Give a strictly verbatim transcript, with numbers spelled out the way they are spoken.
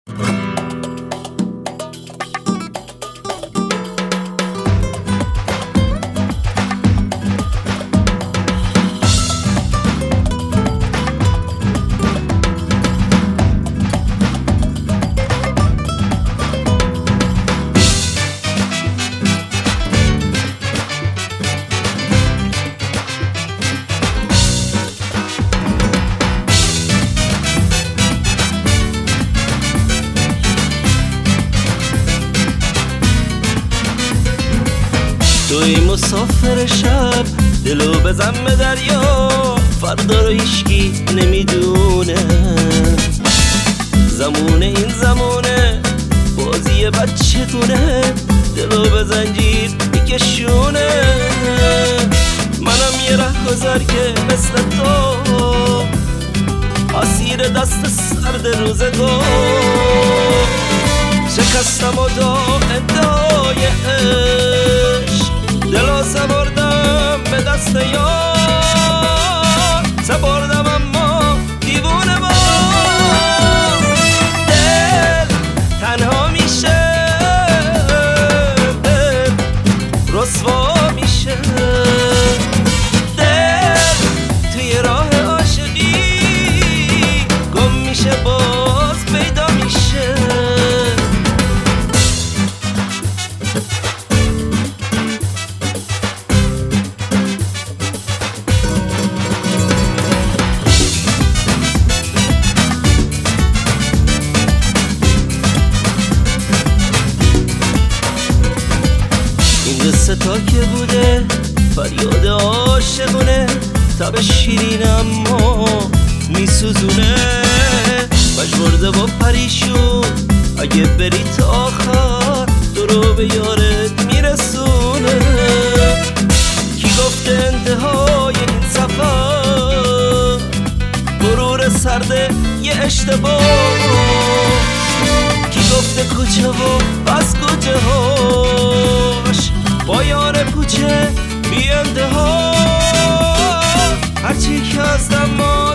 توی مسافر شب دلو بزن به دریا، فردا رو هیچکی نمیدونه. زمونه این زمونه بازی بچه تونه، دلو به زنجیر میکشونه. منم یه ره گذر که مثل تو اسیر دست سرد روزگار، شکستم و دام ادای عشق، دلو سپردم به دست یار، سپردم اما دیوونه با دل تنها میشه، دل رسوا میشه، دل توی راه عاشقی گم میشه باز پیدا میشه. تا که بوده فریاد عاشقونه، تب شیرین اما میسوزونه. مجبورده با پریشون اگه بری تا آخر تو رو به یارت میرسونه. کی گفته انتهای این سفر غرور سرده یه اشتباه؟ کی گفته کوچه و بس کوچه هاش پایان کوچه بی انتها؟ هرچی که هستم